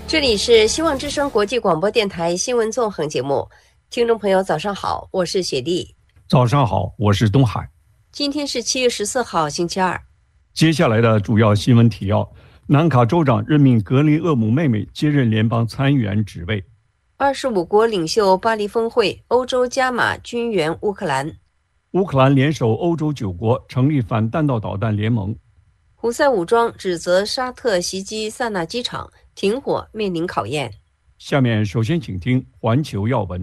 这里是希望之声国际广播电台新闻纵横节目，听众朋友早上好，我是雪莉。 早上好，我是东海。 今天是7月14号星期二。 接下来的主要新闻提要：南卡州长任命格雷厄姆妹妹接任联邦参议员职位。 25国领袖巴黎峰会，欧洲加码军援乌克兰。 乌克兰联手欧洲9国成立反弹道导弹联盟。 胡塞武装指责沙特袭击萨那机场，停火面临考验。 下面首先请听环球要闻。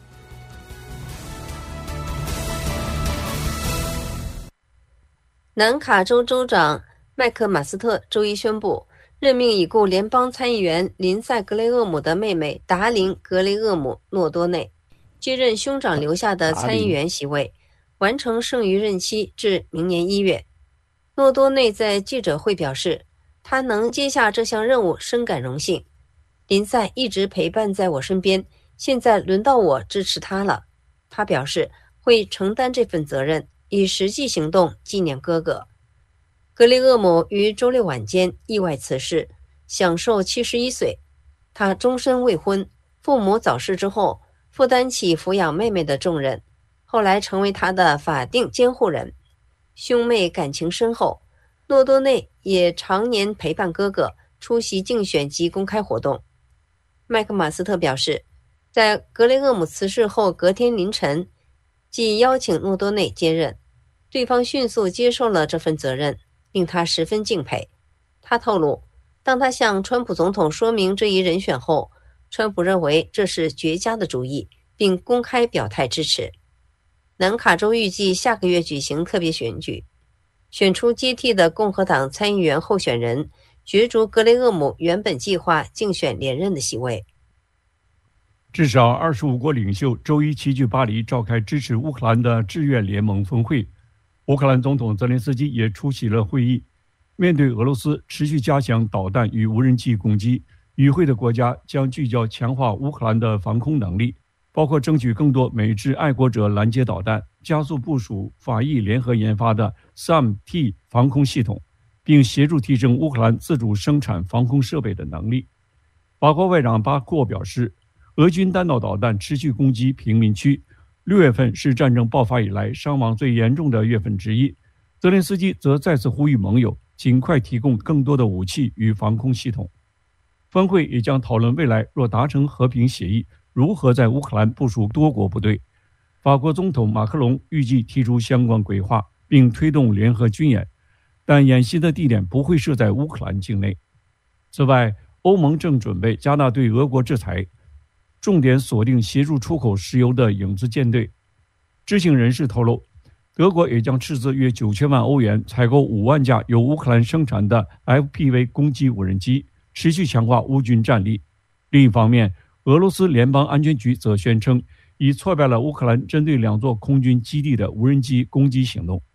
南卡州州长麦克马斯特周一宣布，任命已故联邦参议员林赛·格雷厄姆的妹妹达琳·格雷厄姆·诺多内接任兄长留下的参议员席位，完成剩余任期至明年1月。诺多内在记者会表示，他能接下这项任务深感荣幸。林赛一直陪伴在我身边，现在轮到我支持他了。他表示会承担这份责任，以实际行动纪念哥哥。格雷厄姆于周六晚间意外辞世，享寿71岁。他终身未婚，父母早逝之后，负担起抚养妹妹的重任，后来成为他的法定监护人。兄妹感情深厚，诺多内也常年陪伴哥哥，出席竞选及公开活动。麦克马斯特表示，在格雷厄姆辞世后隔天凌晨，即邀请诺多内接任，对方迅速接受了这份责任，令他十分敬佩。他透露，当他向川普总统说明这一人选后，川普认为这是绝佳的主意，并公开表态支持。南卡州预计下个月举行特别选举，选出接替的共和党参议员候选人，角逐格雷厄姆原本计划竞选连任的席位。 至少25国领袖周一齐聚巴黎，召开支持乌克兰的志愿联盟峰会。乌克兰总统泽连斯基也出席了会议。面对俄罗斯持续加强导弹与无人机攻击，与会的国家将聚焦强化乌克兰的防空能力，包括争取更多美制爱国者拦截导弹，加速部署法意联合研发的 SAM-T 防空系统，并协助提升乌克兰自主生产防空设备的能力。法国外长巴库表示，俄军弹道导弹持续攻击平民区，6月份是战争爆发以来伤亡最严重的月份之一。泽连斯基则再次呼吁盟友尽快提供更多的武器与防空系统。峰会也将讨论未来若达成和平协议，如何在乌克兰部署多国部队。法国总统马克龙预计提出相关规划，并推动联合军演，但演习的地点不会设在乌克兰境内。此外，欧盟正准备加大对俄国制裁，重点锁定协助出口石油的影子舰队。知情人士透露，德国也将斥资约9000万欧元采购5万架由乌克兰生产的 FPV 攻击无人机，持续强化乌军战力。另一方面，俄罗斯联邦安全局则宣称，已挫败了乌克兰针对2座空军基地的无人机攻击行动。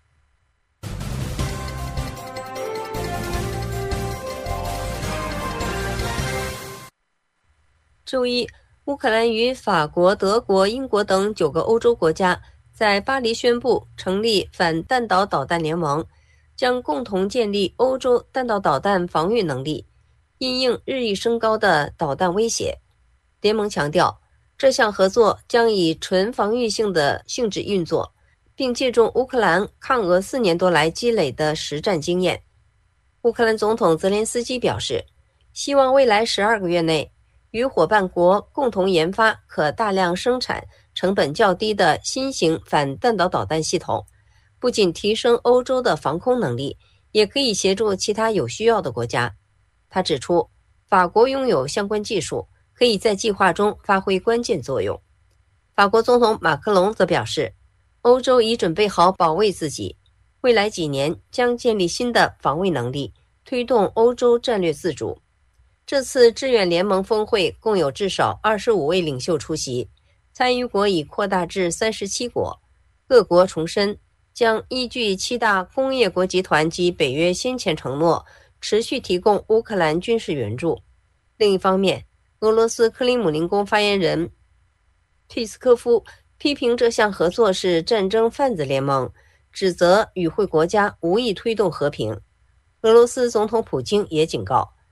周一，乌克兰与法国、德国、英国等9个欧洲国家在巴黎宣布成立反弹道导弹联盟，将共同建立欧洲弹道导弹防御能力，因应日益升高的导弹威胁。联盟强调，这项合作将以纯防御性的性质运作，并借重乌克兰抗俄4年多来积累的实战经验。乌克兰总统泽连斯基表示，希望未来12个月内与伙伴国共同研发可大量生产、成本较低的新型反弹道导弹系统，不仅提升欧洲的防空能力，也可以协助其他有需要的国家。他指出，法国拥有相关技术，可以在计划中发挥关键作用。法国总统马克龙则表示，欧洲已准备好保卫自己，未来几年将建立新的防卫能力，推动欧洲战略自主。这次志愿联盟峰会共有至少25位领袖出席，参与国已扩大至37国。各国重申将依据7大工业国集团及北约先前承诺，持续提供乌克兰军事援助。另一方面，俄罗斯克里姆林宫发言人佩斯科夫批评这项合作是战争贩子联盟，指责与会国家无意推动和平。俄罗斯总统普京也警告，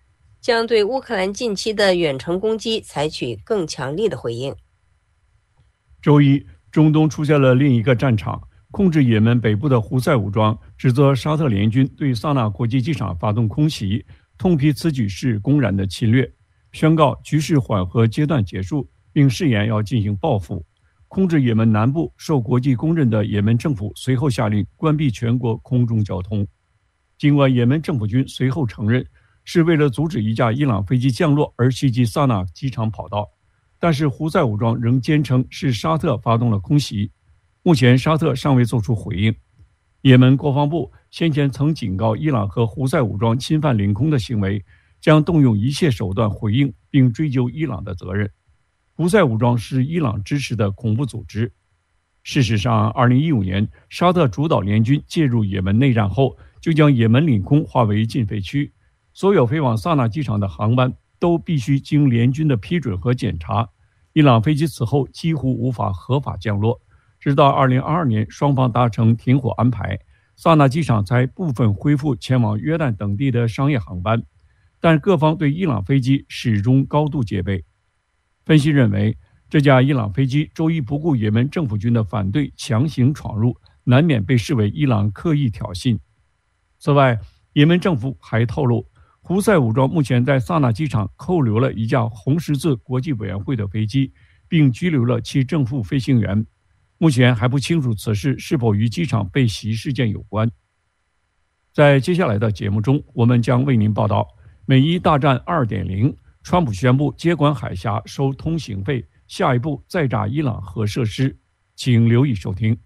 将对乌克兰近期的远程攻击采取更强力的回应。 周一，中东出现了另一个战场，控制也门北部的胡塞武装指责沙特联军对萨那国际机场发动空袭，痛批此举是公然的侵略，宣告局势缓和阶段结束，并誓言要进行报复。控制也门南部受国际公认的也门政府随后下令关闭全国空中交通。尽管也门政府军随后承认是为了阻止一架伊朗飞机降落而袭击萨那机场跑道，但是胡塞武装仍坚称是沙特发动了空袭。目前沙特尚未做出回应。也门国防部先前曾警告伊朗和胡塞武装侵犯领空的行为将动用一切手段回应，并追究伊朗的责任。胡塞武装是伊朗支持的恐怖组织。事实上，2015年沙特主导联军介入也门内战后，就将也门领空划为禁飞区，所有飞往萨那机场的航班都必须经联军的批准和检查。伊朗飞机此后几乎无法合法降落，直到2022年双方达成停火安排，萨那机场才部分恢复前往约旦等地的商业航班，但各方对伊朗飞机始终高度戒备。分析认为，这架伊朗飞机周一不顾也门政府军的反对强行闯入，难免被视为伊朗刻意挑衅。此外，也门政府还透露，胡塞武装目前在萨那机场扣留了一架红十字国际委员会的飞机，并拘留了其正副飞行员。目前还不清楚此事是否与机场被袭事件有关。在接下来的节目中，我们将为您报道美伊大战 2.0， 川普宣布接管海峡收通行费，下一步再炸伊朗核设施。请留意收听。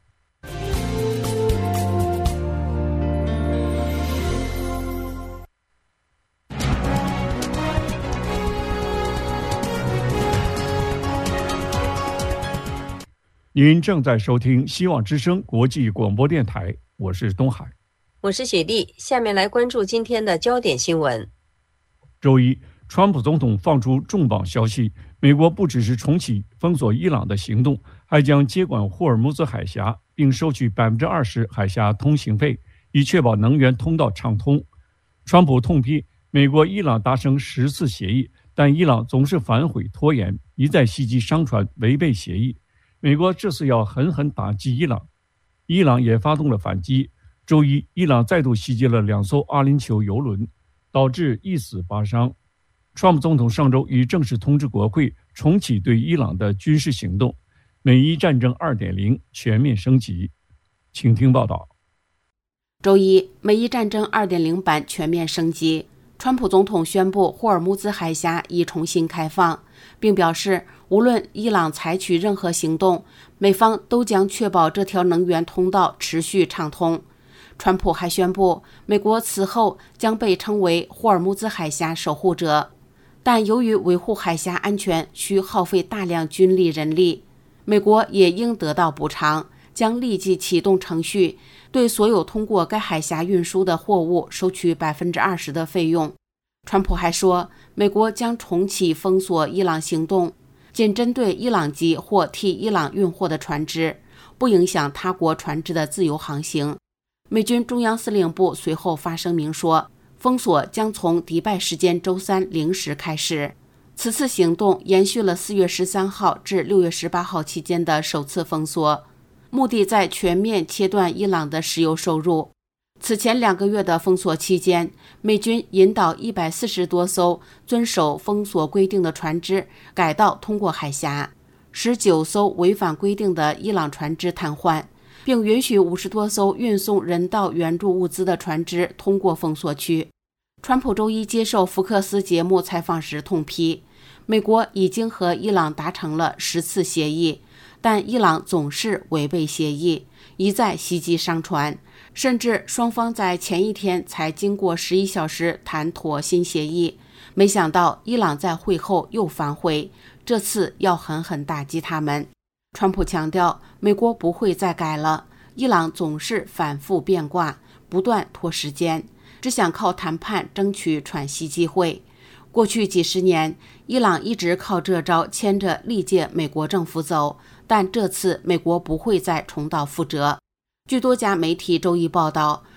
您正在收听希望之声国际广播电台，我是东海， 我是雪莉。下面来关注今天的焦点新闻。 周一，川普总统放出重磅消息，美国不只是重启封锁伊朗的行动，还将接管霍尔木兹海峡，并收取 20% 海峡通行费，以确保能源通道畅通。川普痛批美国伊朗达成10次协议，但伊朗总是反悔拖延，一再袭击商船，违背协议。美国这次要狠狠打击伊朗，伊朗也发动了反击。周一，伊朗再度袭击了2艘阿联酋油轮，导致1死8伤。川普总统上周已正式通知国会重启对伊朗的军事行动，美伊战争 2.0 全面升级。请听报道。 周一，美伊战争 2.0 版全面升级。川普总统宣布霍尔木兹海峡已重新开放，并表示无论伊朗采取任何行动，美方都将确保这条能源通道持续畅通。川普还宣布，美国此后将被称为霍尔木兹海峡守护者，但由于维护海峡安全需耗费大量军力人力，美国也应得到补偿，将立即启动程序，对所有通过该海峡运输的货物收取 20% 的费用。川普还说，美国将重启封锁伊朗行动，仅针对伊朗籍或替伊朗运货的船只，不影响他国船只的自由航行。美军中央司令部随后发声明说，封锁将从迪拜时间周三0时开始。此次行动延续了4月13号至6月18号期间的首次封锁，目的在全面切断伊朗的石油收入。此前2个月的封锁期间，美军引导140多艘遵守封锁规定的船只改道通过海峡，19艘违反规定的伊朗船只瘫痪，并允许50多艘运送人道援助物资的船只通过封锁区。川普周一接受福克斯节目采访时痛批，美国已经和伊朗达成了10次协议，但伊朗总是违背协议，一再袭击商船，甚至双方在前一天才经过11小时谈妥新协议。没想到伊朗在会后又反悔，这次要狠狠打击他们。川普强调，美国不会再改了，伊朗总是反复变卦，不断拖时间，只想靠谈判争取喘息机会。过去几十年，伊朗一直靠这招牵着历届美国政府走，但这次美国不会再重蹈覆辙。据多家媒体周一报道，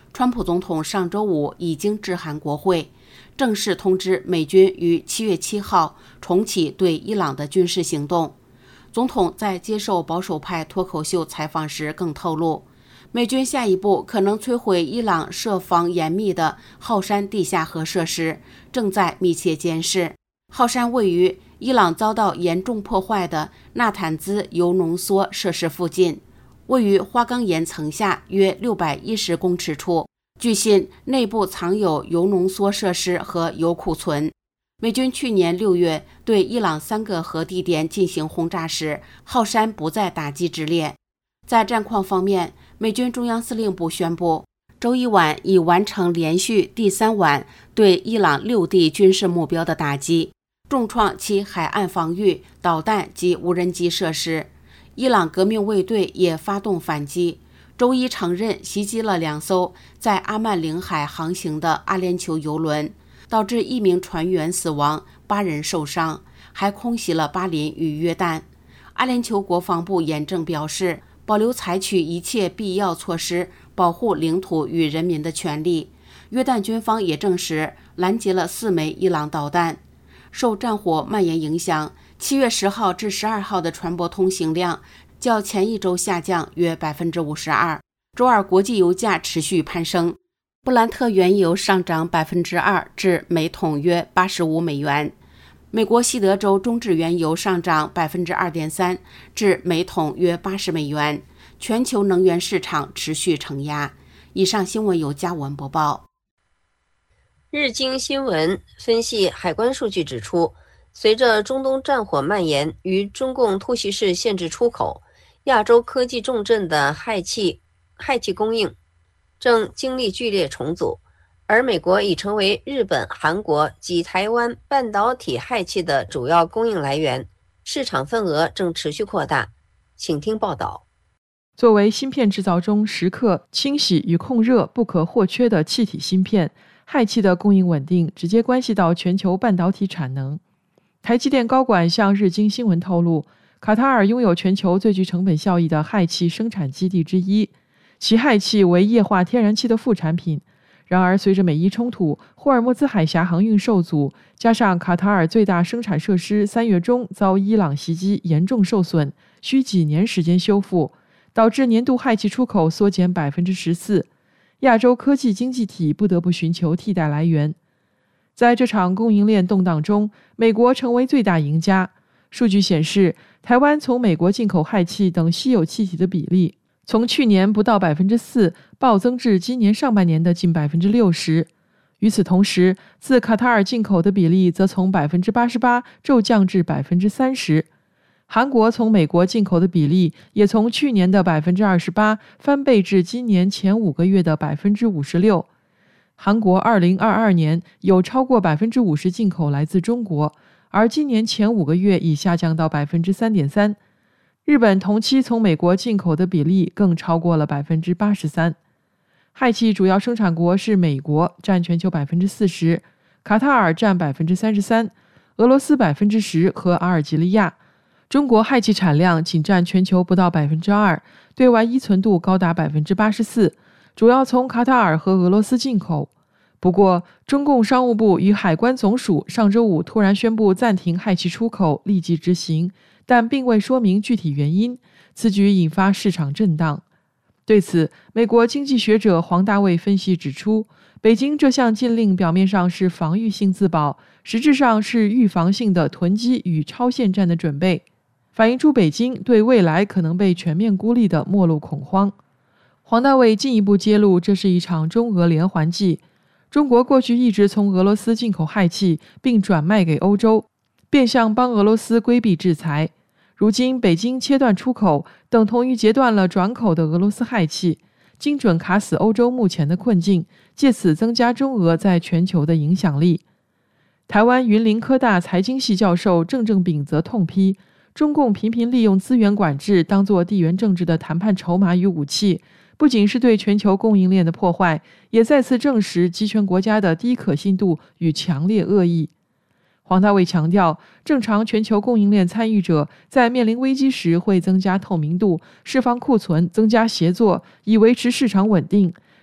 川普总统上周五已经致函国会，正式通知美军于7月7号重启对伊朗的军事行动。总统在接受保守派脱口秀采访时更透露，美军下一步可能摧毁伊朗设防严密的浩山地下核设施，正在密切监视。浩山位于伊朗遭到严重破坏的纳坦兹铀浓缩设施附近，位于花岗岩层下约610公尺处，据信内部藏有铀浓缩设施和铀库存。美军去年6月对伊朗3个核地点进行轰炸时，浩山不在打击之列。在战况方面，美军中央司令部宣布，周一晚已完成连续第3晚对伊朗6地军事目标的打击，重创其海岸防御、导弹及无人机设施。伊朗革命卫队也发动反击，周一承认袭击了2艘在阿曼领海航行的阿联酋油轮，导致1名船员死亡，8人受伤，还空袭了巴林与约旦。阿联酋国防部严正表示，保留采取一切必要措施保护领土与人民的权利。约旦军方也证实拦截了4枚伊朗导弹。受战火蔓延影响，7月10号至12号的船舶通行量较前一周下降约 52%。 周二国际油价持续攀升，布兰特原油上涨 2% 至每桶约85美元，美国西德州中质原油上涨 2.3% 至每桶约80美元。全球能源市场持续承压。以上新闻由嘉文播报。 日经新闻分析海关数据指出，随着中东战火蔓延与中共突袭式限制出口，亚洲科技重镇的氦气供应正经历剧烈重组，而美国已成为日本、韩国及台湾半导体氦气的主要供应来源，市场份额正持续扩大。请听报道。 作为芯片制造中蚀刻、清洗与控热不可或缺的气体芯片，氦气的供应稳定直接关系到全球半导体产能。台积电高管向日经新闻透露，卡塔尔拥有全球最具成本效益的氦气生产基地之一，其氦气为液化天然气的副产品。然而，随着美伊冲突、霍尔木兹海峡航运受阻，加上卡塔尔最大生产设施3月中遭伊朗袭击严重受损，需几年时间修复，导致年度氦气出口缩减 14%。亚洲科技经济体不得不寻求替代来源。在这场供应链动荡中，美国成为最大赢家。数据显示，台湾从美国进口氦气等稀有气体的比例，从去年不到 4% 暴增至今年上半年的近 60%。与此同时，自卡塔尔进口的比例则从 88% 骤降至 30%。韩国从美国进口的比例也从去年的 28% 翻倍至今年前5个月的 56%。韩国2022年有超过 50% 进口来自中国，而今年前5个月已下降到 3.3%。日本同期从美国进口的比例更超过了 83%。氦气主要生产国是美国，占全球 40%， 卡塔尔占 33%， 俄罗斯 10% 和阿尔及利亚。中国氦气产量仅占全球不到 2%， 对外依存度高达 84%， 主要从卡塔尔和俄罗斯进口。不过，中共商务部与海关总署上周五突然宣布暂停氦气出口，立即执行，但并未说明具体原因，此举引发市场震荡。对此，美国经济学者黄大卫分析指出，北京这项禁令表面上是防御性自保，实质上是预防性的囤积与超限战的准备，反映出北京对未来可能被全面孤立的末路恐慌。黄大卫进一步揭露，这是一场中俄连环计。中国过去一直从俄罗斯进口氦气，并转卖给欧洲，变相帮俄罗斯规避制裁。如今北京切断出口，等同于截断了转口的俄罗斯氦气，精准卡死欧洲目前的困境，借此增加中俄在全球的影响力。台湾云林科大财经系教授郑正秉则痛批，中共频频利用资源管制当作地缘政治的谈判筹码与武器，不仅是对全球供应链的破坏，也再次证实集权国家的低可信度与强烈恶意。黄大卫强调，正常全球供应链参与者在面临危机时会增加透明度，释放库存，增加协作，以维持市场稳定。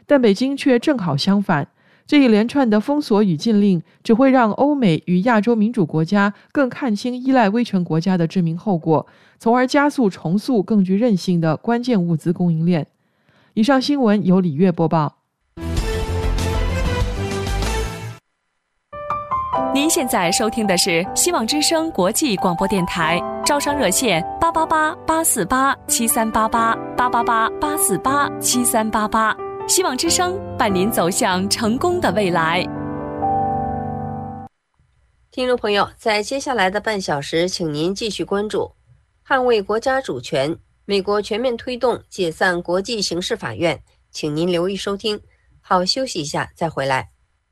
但北京却正好相反。这一连串的封锁与禁令只会让欧美与亚洲民主国家更看清依赖威权国家的致命后果，从而加速重塑更具韧性的关键物资供应链。以上新闻由李月播报。 您现在收听的是希望之声国际广播电台，招商热线888-848-7388，888-848-7388。希望之声伴您走向成功的未来。 听众朋友，在接下来的半小时，请您继续关注捍卫国家主权，美国全面推动解散国际刑事法院，请您留意收听。好，休息一下再回来。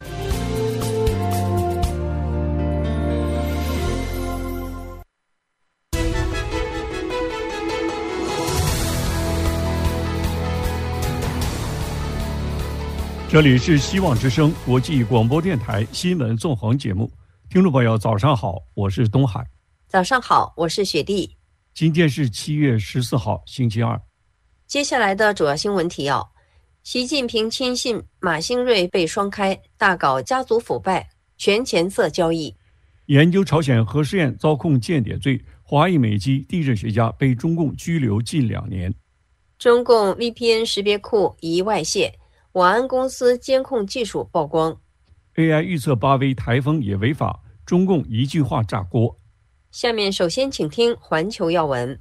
这里是希望之声国际广播电台新闻纵横节目，听众朋友早上好，我是东海。 早上好，我是雪莉。 今天是7月14号星期二。 接下来的主要新闻提要：习近平亲信马兴瑞被双开，大搞家族腐败，全钱色交易。 研究朝鲜核试验遭控间谍罪，华裔美籍地质学家被中共拘留近2年。 中共 VPN 识别库疑外泄，网安公司监控技术曝光。 AI 预测巴威台风也违法，中共一句话炸锅。 下面首先请听环球要闻。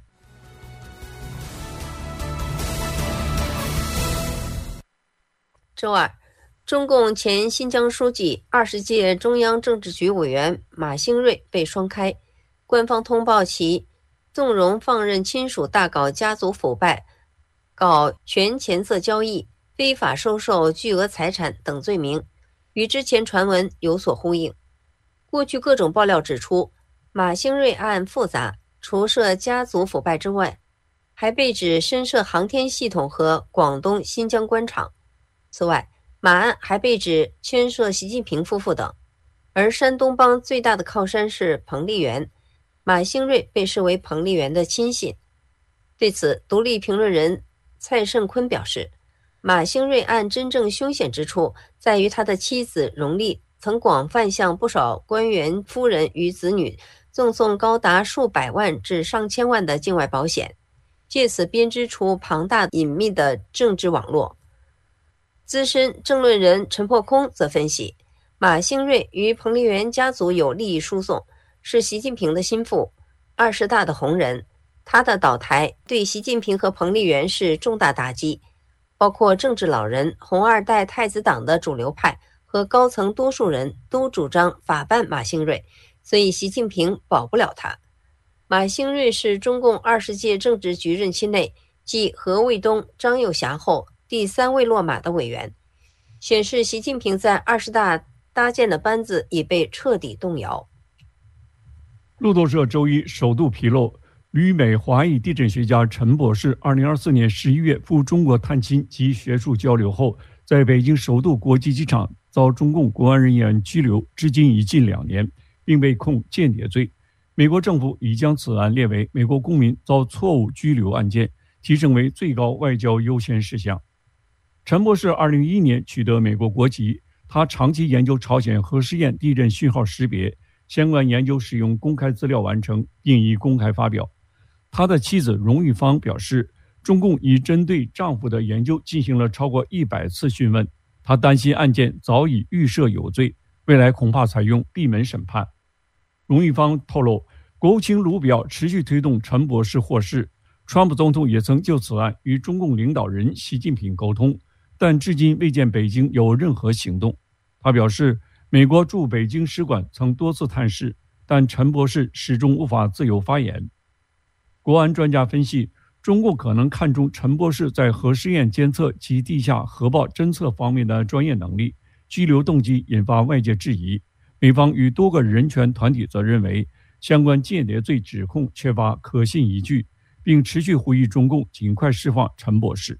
周二，中共前新疆书记、20届中央政治局委员马兴瑞被双开，官方通报其纵容放任亲属大搞家族腐败、搞全钱色交易、非法收受巨额财产等罪名，与之前传闻有所呼应。过去各种爆料指出，马兴瑞案复杂，除涉家族腐败之外，还被指深涉航天系统和广东新疆官场。此外，马案还被指牵涉习近平夫妇等。而山东帮最大的靠山是彭丽媛，马兴瑞被视为彭丽媛的亲信。对此，独立评论人蔡胜坤表示，马兴瑞案真正凶险之处在于他的妻子荣丽曾广泛向不少官员夫人与子女赠送高达数百万至上千万的境外保险，借此编织出庞大隐秘的政治网络。资深政论人陈破空则分析，马兴瑞与彭丽媛家族有利益输送，是习近平的心腹，20大的红人，他的倒台对习近平和彭丽媛是重大打击，包括政治老人、红二代太子党的主流派和高层多数人都主张法办马兴瑞，所以习近平保不了他。马兴瑞是中共20届政治局任期内继何卫东、张又侠后第3位落马的委员，显示习近平在20大搭建的班子已被彻底动摇。 路透社周一首度披露，旅美华裔地震学家陈博士2024年11月赴中国探亲及学术交流后，在北京首都国际机场遭中共国安人员拘留，至今已近2年，并被控间谍罪。美国政府已将此案列为美国公民遭错误拘留案件，提升为最高外交优先事项。陈博士2011年取得美国国籍，他长期研究朝鲜核试验地震讯号识别，相关研究使用公开资料完成，并已公开发表。他的妻子荣玉芳表示，中共已针对丈夫的研究进行了超过100次讯问，她担心案件早已预设有罪，未来恐怕采用闭门审判。荣玉芳透露，国务卿卢比奥持续推动陈博士获释，川普总统也曾就此案与中共领导人习近平沟通，但至今未见北京有任何行动。他表示，美国驻北京使馆曾多次探视，但陈博士始终无法自由发言。国安专家分析，中共可能看重陈博士在核试验监测及地下核爆侦测方面的专业能力，拘留动机引发外界质疑。美方与多个人权团体则认为，相关间谍罪指控缺乏可信依据，并持续呼吁中共尽快释放陈博士。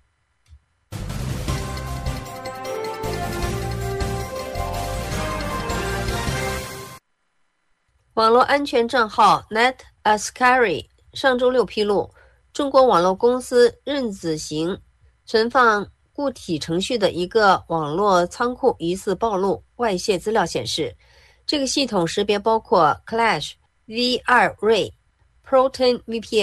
网络安全账号 NetAskari 上周六披露，中国网络公司任子行存放固体程序的一个网络仓库疑似暴露，外泄资料显示，这个系统识别包括 Clash、V2Ray、Proton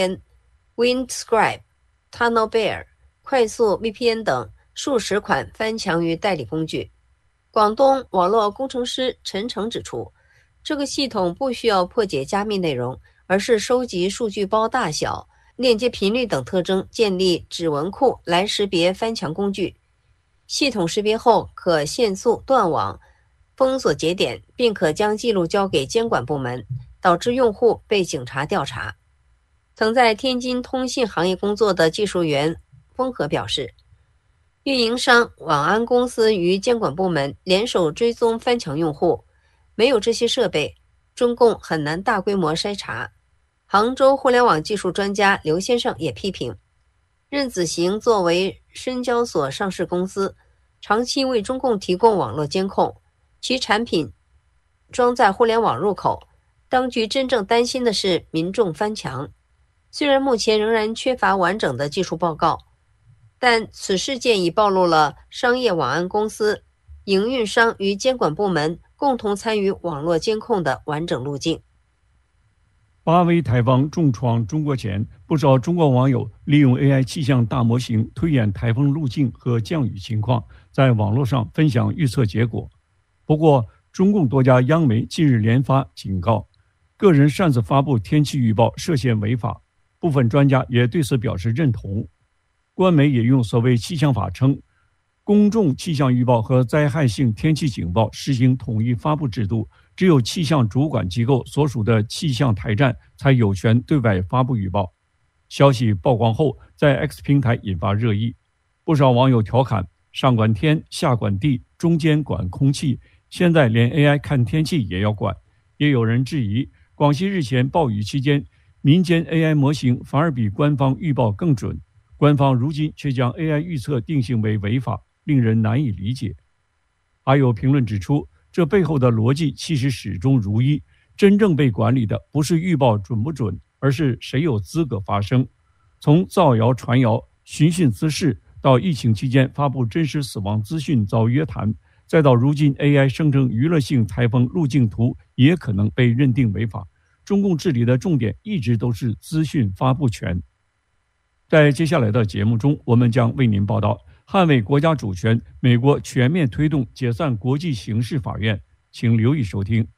VPN、Windscribe、TunnelBear、快速 VPN 等数十款翻墙与代理工具。广东网络工程师陈诚指出，这个系统不需要破解加密内容，而是收集数据包大小、链接频率等特征，建立指纹库来识别翻墙工具。系统识别后可限速断网、封锁节点，并可将记录交给监管部门，导致用户被警察调查。曾在天津通信行业工作的技术员丰和表示，运营商、网安公司与监管部门联手追踪翻墙用户，没有这些设备，中共很难大规模筛查。杭州互联网技术专家刘先生也批评，任子行作为深交所上市公司，长期为中共提供网络监控，其产品装在互联网入口，当局真正担心的是民众翻墙。虽然目前仍然缺乏完整的技术报告，但此事件已暴露了商业网安公司、营运商与监管部门共同参与网络监控的完整路径。 华为台风重创中国前，不少中国网友利用 AI 气象大模型推演台风路径和降雨情况，在网络上分享预测结果。不过，中共多家央媒近日连发警告，个人擅自发布天气预报涉嫌违法。部分专家也对此表示认同。官媒也用所谓气象法称，公众气象预报和灾害性天气警报实行统一发布制度，只有气象主管机构所属的气象台站才有权对外发布预报。消息曝光后，在 X 平台引发热议，不少网友调侃上管天下管地，中间管空气，现在连 AI 看天气也要管。也有人质疑，广西日前暴雨期间，民间 AI 模型反而比官方预报更准，官方如今却将 AI 预测定性为违法，令人难以理解。还有评论指出，这背后的逻辑其实始终如一，真正被管理的不是预报准不准，而是谁有资格发声。从造谣传谣、寻衅滋事，到疫情期间发布真实死亡资讯遭约谈，再到如今 AI 生成娱乐性台风路径图也可能被认定违法。中共治理的重点一直都是资讯发布权。在接下来的节目中，我们将为您报道捍卫国家主权，美国全面推动解散国际刑事法院，请留意收听。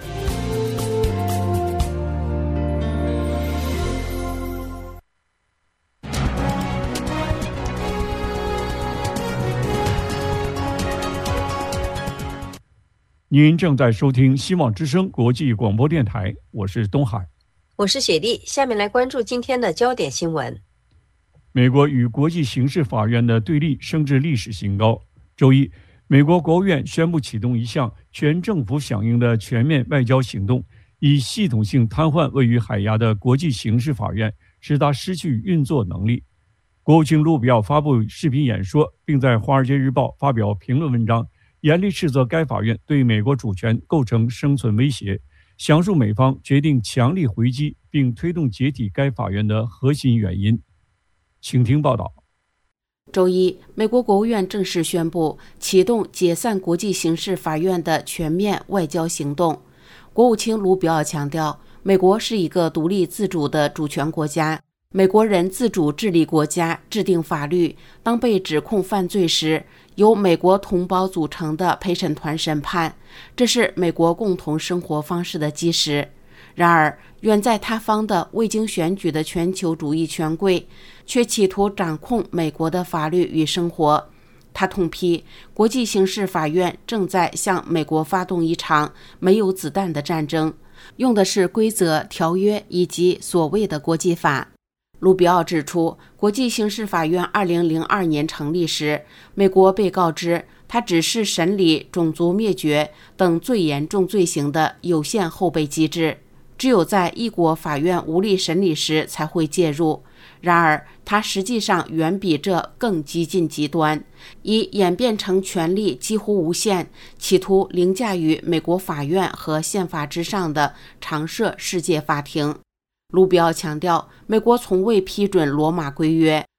您正在收听希望之声国际广播电台，我是东海， 我是雪莉。下面来关注今天的焦点新闻。 美国与国际刑事法院的对立升至历史新高。周一，美国国务院宣布启动一项全政府响应的全面外交行动，以系统性瘫痪位于海牙的国际刑事法院，使它失去运作能力。国务卿卢比奥发布视频演说，并在《华尔街日报》发表评论文章，严厉斥责该法院对美国主权构成生存威胁，详述美方决定强力回击并推动解体该法院的核心原因。请听报道。 周一，美国国务院正式宣布启动解散国际刑事法院的全面外交行动。国务卿卢比奥强调，美国是一个独立自主的主权国家，美国人自主治理国家、制定法律。当被指控犯罪时，由美国同胞组成的陪审团审判，这是美国共同生活方式的基石。然而，远在他方的未经选举的全球主义权贵却企图掌控美国的法律与生活。他痛批国际刑事法院正在向美国发动一场没有子弹的战争，用的是规则、条约以及所谓的国际法。卢比奥指出，国际刑事法院2002年成立时，美国被告知它只是审理种族灭绝等最严重罪行的有限后备机制，只有在一国法院无力审理时才会介入。然而，它实际上远比这更激进极端，已演变成权力几乎无限，企图凌驾于美国法院和宪法之上的常设世界法庭。卢比奥强调，美国从未批准罗马规约，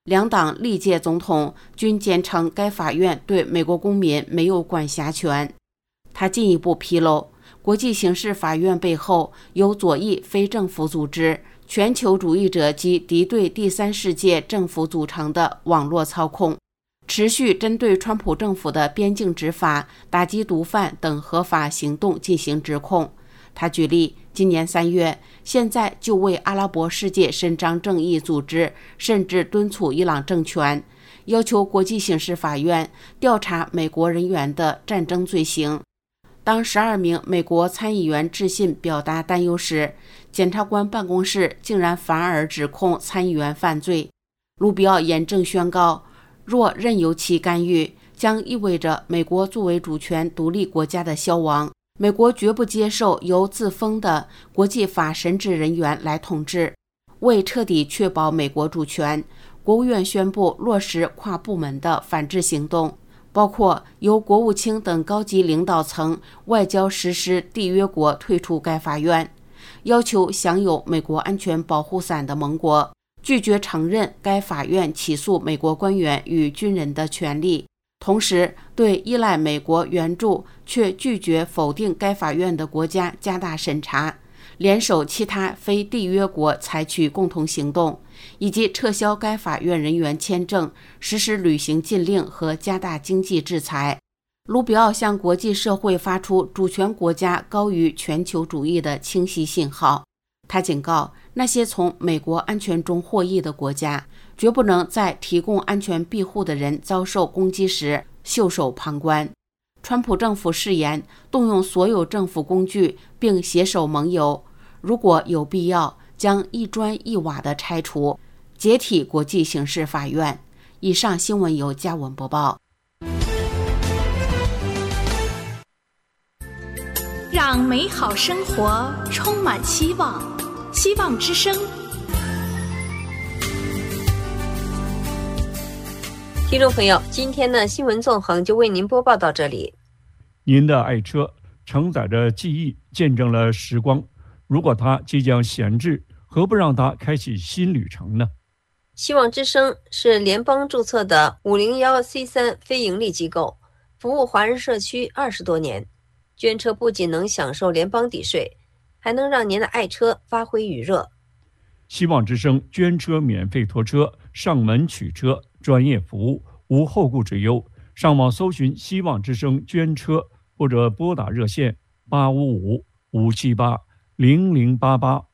两党历届总统均坚称该法院对美国公民没有管辖权。他进一步披露，国际刑事法院背后有左翼非政府组织、全球主义者及敌对第三世界政府组成的网络操控，持续针对川普政府的边境执法、打击毒贩等合法行动进行指控。他举例，今年3月，现在就为阿拉伯世界伸张正义组织甚至敦促伊朗政权，要求国际刑事法院调查美国人员的战争罪行。当12名美国参议员致信表达担忧时，检察官办公室竟然反而指控参议员犯罪。卢比奥严正宣告，若任由其干预，将意味着美国作为主权独立国家的消亡。美国绝不接受由自封的国际法神职人员来统治。为彻底确保美国主权，国务院宣布落实跨部门的反制行动，包括由国务卿等高级领导层外交实施缔约国退出该法院，要求享有美国安全保护伞的盟国拒绝承认该法院起诉美国官员与军人的权利，同时对依赖美国援助却拒绝否定该法院的国家加大审查，联手其他非缔约国采取共同行动，以及撤销该法院人员签证、实施旅行禁令和加大经济制裁。卢比奥向国际社会发出主权国家高于全球主义的清晰信号。他警告那些从美国安全中获益的国家，绝不能在提供安全庇护的人遭受攻击时袖手旁观。川普政府誓言动用所有政府工具并携手盟友，如果有必要，将一砖一瓦地拆除、解体国际刑事法院。以上新闻由嘉文播报。 让美好生活充满希望，希望之声。 听众朋友，今天的新闻纵横就为您播报到这里。 您的爱车承载着记忆，见证了时光。如果它即将闲置，何不让它开启新旅程呢？ 希望之声是联邦注册的 501C3 非营利机构，服务华人社区20多年。捐车不仅能享受联邦抵税，还能让您的爱车发挥余热。 希望之声捐车免费拖车，上门取车，专业服务，无后顾之忧。上网搜寻希望之声捐车，或者拨打热线855-578-0088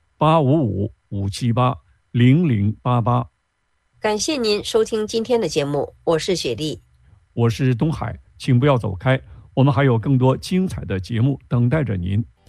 855-578-0088。 感谢您收听今天的节目，我是雪莉， 我是东海，请不要走开，我们还有更多精彩的节目等待着您。